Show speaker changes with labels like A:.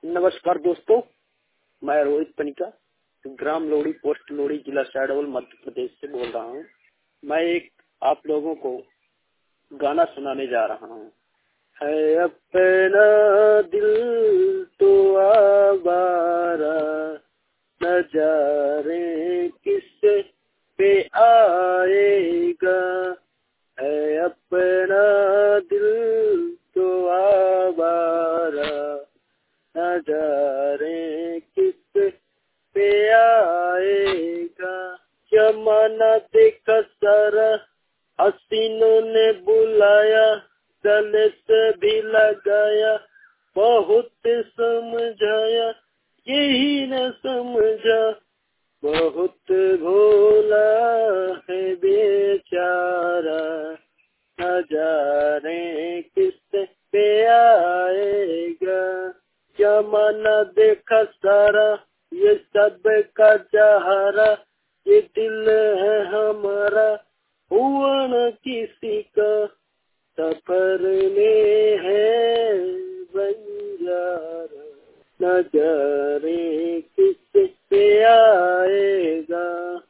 A: नमस्कार दोस्तों, मैं रोहित पनिका ग्राम लोड़ी पोस्ट लोड़ी जिला शाहडोल मध्य प्रदेश से बोल रहा हूँ। मैं एक आप लोगों को गाना सुनाने जा रहा हूँ। है अपना दिल तो आवारा, नजारे किस पे आएगा। है अपना दिल तो आवारा, नजारे किस पे आएगा। जमाना देखा सारा, हसीनों ने बुलाया, गले से भी लगाया, बहुत समझाया, यही न समझा, बहुत भोला है बेचारा। नजारे किस पे आएगा। जमाना देखा सारा, ये सब का सहारा, ये दिल है हमारा, हुआ न किसी का, सफर में है बंजारा। नजारे